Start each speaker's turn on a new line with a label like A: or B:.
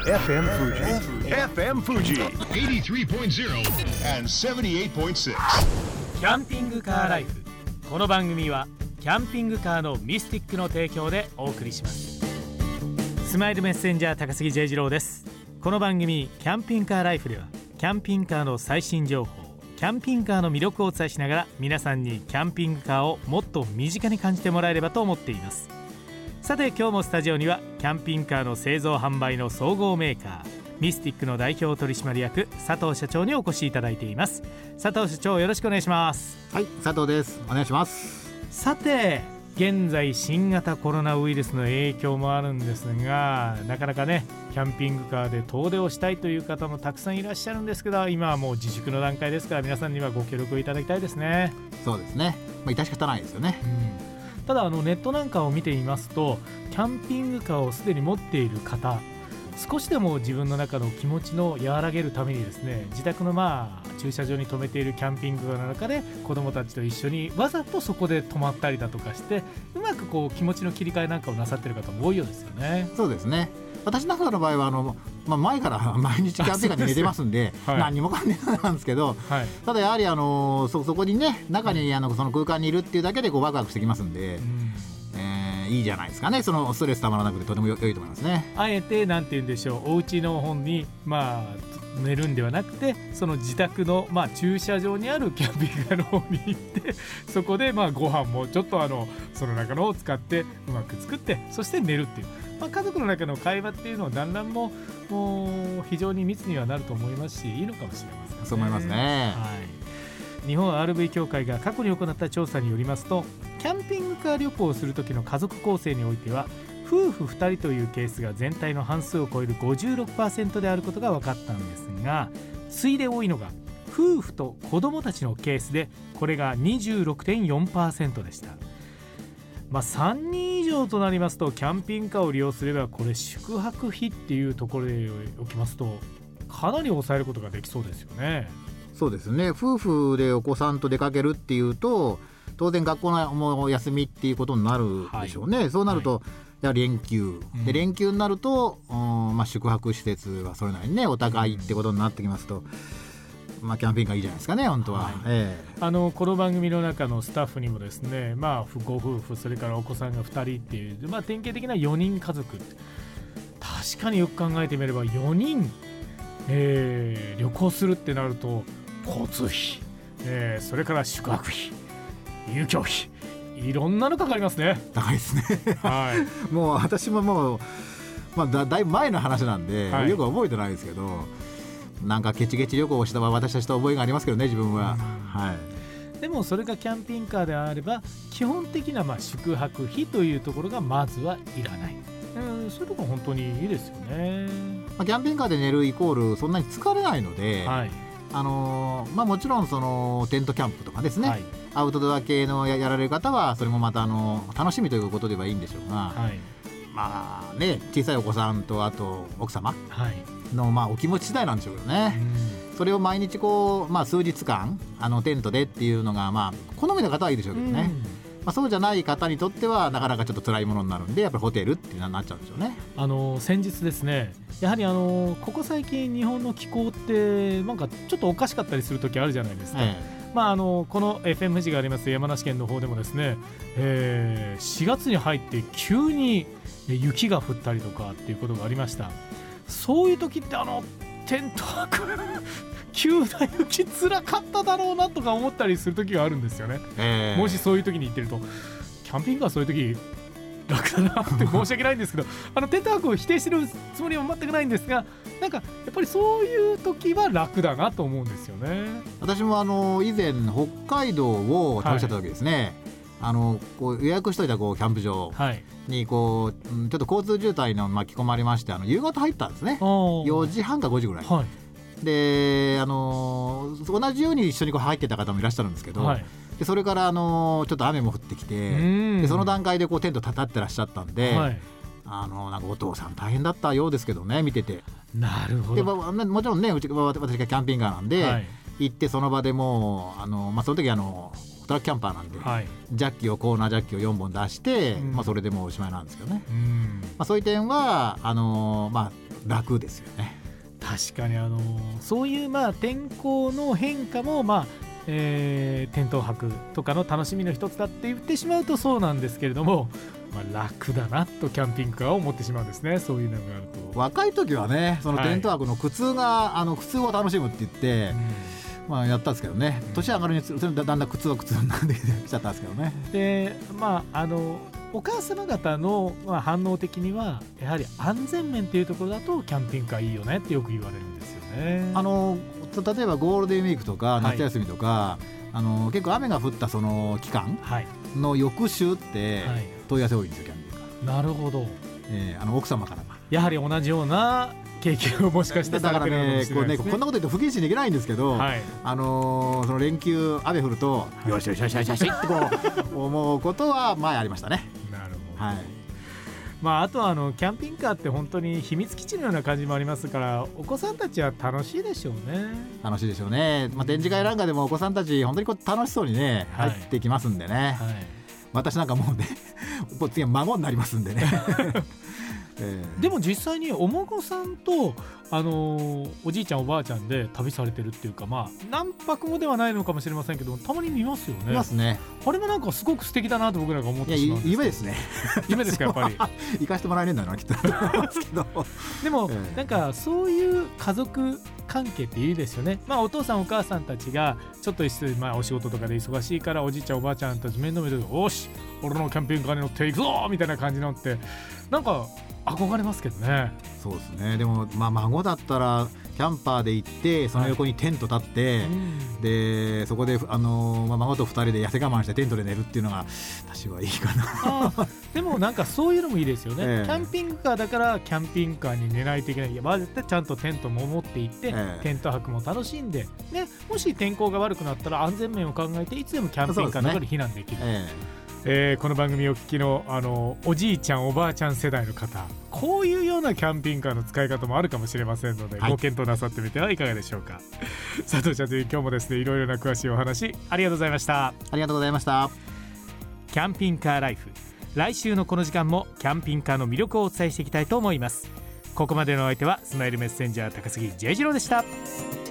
A: FM Fuji. FM Fuji.
B: 83.0 and 78.6.
C: キャンピングカーライフ。この番組はキャンピングカーのミスティックの提供でお送りします。スマイルメッセンジャー高杉 J 次郎です。この番組キャンピングカーライフではキャンピングカーの最新情報、キャンピングカーの魅力をお伝えしながら皆さんにキャンピングカーをもっと身近に感じてもらえればと思っています。さて今日もスタジオにはキャンピングカーの製造販売の総合メーカーミスティックの代表取締役佐藤社長にお越しいただいています。佐藤社長、よろしくお願いします。
D: はい、佐藤です。お願いします。
C: さて現在新型コロナウイルスの影響もあるんですが、なかなかねキャンピングカーで遠出をしたいという方もたくさんいらっしゃるんですけど、今はもう自粛の段階ですから皆さんにはご協力をいただきたいですね。
D: そうですね、致し方ないですよね。
C: ただネットなんかを見ていますと、キャンピングカーをすでに持っている方、少しでも自分の中の気持ちの和らげるためにですね、自宅の駐車場に停めているキャンピングカーの中で子どもたちと一緒にわざとそこで泊まったりだとかして、うまく気持ちの切り替えなんかをなさっている方も多いようですよね。
D: そうですね。私なんかの場合は前から毎日キャンピングカーに寝てますんで、はい、何にも関係ないなんですけど、はい、ただやはりそこにね、中にその空間にいるっていうだけでワクワクしてきますんで、いいじゃないですかね。そのストレスたまらなくてとても良いと思いますね。
C: あえてなんて言うんでしょう、お家の方に寝るんではなくて、その自宅の駐車場にあるキャンピングカーの方に行ってそこでご飯もちょっとその中のを使ってうまく作って、そして寝るっていう、家族の中の会話っていうのをだんだんもう非常に密にはなると思いますし、いいのかもしれませんね。
D: そう思いますね。
C: はい、日本 RV 協会が過去に行った調査によりますと、キャンピングカー旅行をする時の家族構成においては夫婦2人というケースが全体の半数を超える 56% であることが分かったんですが、次いで多いのが夫婦と子どもたちのケースで、これが 26.4% でした。3人以上となりますと、キャンピングカーを利用すればこれ宿泊費っていうところでおきますとかなり抑えることができそうですよね。
D: そうですね。夫婦でお子さんと出かけるっていうと、当然学校の休みっていうことになるでしょうね。はい、そうなると、やはり連休、で連休になると、宿泊施設はそれなりにねお高いってことになってきますと、キャンピングカーいいじゃないですかね、本当は。
C: この番組の中のスタッフにもですね、ご夫婦、それからお子さんが2人っていう、典型的な4人家族、確かによく考えてみれば4人、旅行するってなると交通費、それから宿泊費、遊興費、いろんなのかかりますね。
D: 高いですね。はい、もう私もだいぶ前の話なんで、はい、よく覚えてないですけど、なんかケチケチ旅行をした私たちと覚えがありますけどね、自分は。はい、
C: でもそれがキャンピングカーであれば基本的な宿泊費というところがまずはいらない、そういうところ本当にいいですよね。
D: キャンピングカーで寝るイコールそんなに疲れないので、はい、もちろんそのテントキャンプとかですね、はい、アウトドア系の やられる方はそれもまた楽しみということではいいんでしょうが、はい、小さいお子さんとあと奥様の、お気持ち次第なんでしょうけどね。それを毎日数日間テントでっていうのが好みの方はいいでしょうけどね、そうじゃない方にとってはなかなかちょっと辛いものになるんで、やっぱりホテルってなっちゃうんでしょうね。
C: 先日ですね、やはりここ最近日本の気候ってなんかちょっとおかしかったりする時あるじゃないですか。この FM 富士があります山梨県の方でもですね、4月に入って急に雪が降ったりとかっていうことがありました。そういう時ってテント泊急な雪つらかっただろうなとか思ったりする時があるんですよね。もしそういう時に行ってると、キャンピングカーそういう時楽だなって申し訳ないんですけどテント泊を否定してるつもりは全くないんですが、なんかやっぱりそういう時は楽だなと思うんですよね。
D: 私も以前北海道を旅してた時ですね、予約しといたキャンプ場にちょっと交通渋滞に巻き込まれまして、夕方入ったんですね。4時半か5時ぐらい、はい、で同じように一緒に入ってた方もいらっしゃるんですけど、はい、でそれからちょっと雨も降ってきて、でその段階でテント立ってらっしゃったんで、はい、なんかお父さん大変だったようですけどね、見てて。
C: なるほど。
D: でもちろんね、私がキャンピングカーなんで、はい、行ってその場でもうその時トラックキャンパーなんで、はい、ジャッキをコーナージャッキを4本出して、それでもうおしまいなんですけどね。そういう点は楽ですよね。
C: 確かにそういう天候の変化もテント泊とかの楽しみの一つだって言ってしまうとそうなんですけれども、楽だなとキャンピングカーを持ってしまうんですね。そういうのがあると
D: 若い時はねそのテント泊の苦痛が、苦痛を楽しむって言って、やったんですけどね、年上がるにつれてだんだん苦痛になってきちゃったんですけどね。
C: でお母様方の反応的にはやはり安全面っていうところだとキャンピングカーいいよねってよく言われるんですよね。
D: 例えばゴールデンウィークとか夏休みとか、結構雨が降ったその期間の翌週って問い合わせ多いんですよキャンピングカー。
C: なるほど、
D: 奥様からは
C: やはり同じような経験をもしかしてされてるのかもしれないですね。
D: こんなこと言うと不謹慎できないんですけど、その連休雨降るとよしよしよしよしよしって思うことは前ありましたね。
C: なるほど、あとはキャンピングカーって本当に秘密基地のような感じもありますからお子さんたちは楽しいでしょうね。
D: 楽しいでしょうね。展示会なんかでもお子さんたち本当に楽しそうにね入ってきますんでね、私なんかもうね次は孫になりますんでね
C: でも実際にお孫さんとおじいちゃんおばあちゃんで旅されてるっていうか何泊もではないのかもしれませんけどたまに見ますよね。
D: 見ますね。
C: あれもなんかすごく素敵だなと僕らが思ってしまうんです。
D: 夢ですね。
C: 夢ですかやっぱり
D: 行かしてもらえねえんだなきっと
C: でも、なんかそういう家族関係っていいですよね。お父さんお母さんたちがちょっと一緒にお仕事とかで忙しいからおじいちゃんおばあちゃんたち面倒見ておし俺のキャンピングカーに乗っていくぞみたいな感じのってなんか憧れますけどね。
D: そうですね。でも孫だったらキャンパーで行ってその横にテント立って、でそこで孫と2人で痩せ我慢してテントで寝るっていうのが私はいいかな
C: でもなんかそういうのもいいですよね、キャンピングカーだからキャンピングカーに寝ないといけない。絶対ちゃんとテントも持って行って、テント泊も楽しんで、もし天候が悪くなったら安全面を考えていつでもキャンピングカーの中で避難できる。この番組をお聞きの、おじいちゃんおばあちゃん世代の方こういうようなキャンピングカーの使い方もあるかもしれませんので、ご検討なさってみてはいかがでしょうか。佐藤社長今日もですねいろいろな詳しいお話ありがとうございました。
D: ありがとうございました。
C: キャンピングカーライフ来週のこの時間もキャンピングカーの魅力をお伝えしていきたいと思います。ここまでのお相手はスマイルメッセンジャー高杉 J 次郎でした。